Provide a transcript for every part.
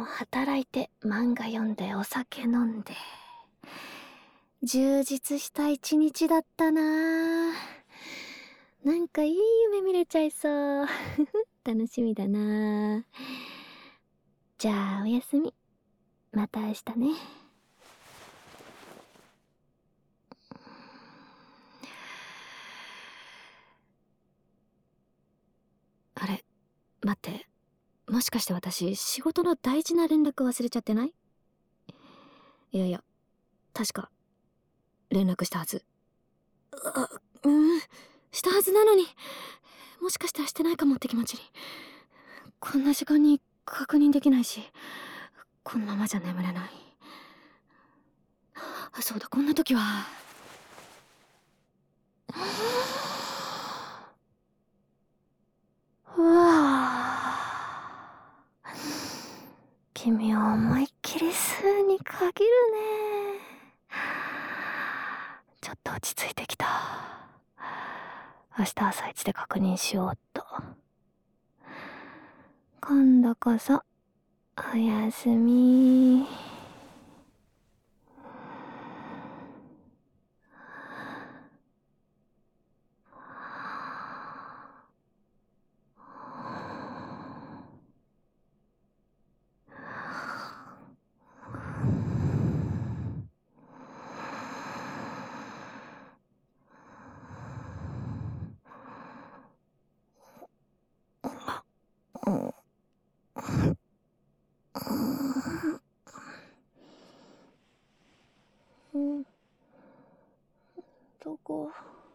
働いて漫画読んでお酒飲んで充実した一日だったなぁ。なんかいい夢見れちゃいそう楽しみだなぁ。じゃあおやすみ。また明日ね。あれ、待って、もしかして私仕事の大事な連絡忘れちゃってない？いやいや、確か連絡したはず。したはずなのに、もしかしたらしてないかもって気持ちに。こんな時間に確認できないし、このままじゃ眠れない。そうだ、こんな時はうわぁ、君は思いっきり数に限るね。ちょっと落ち着いてきた。明日朝一で確認しようっと。今度こそおやすみ。どこ？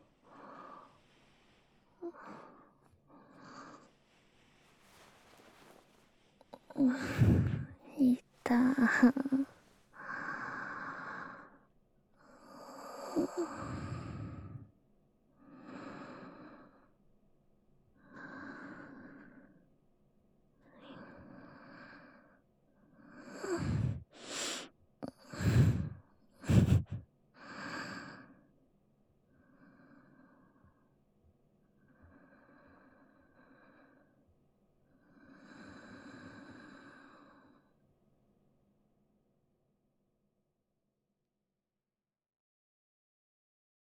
いた。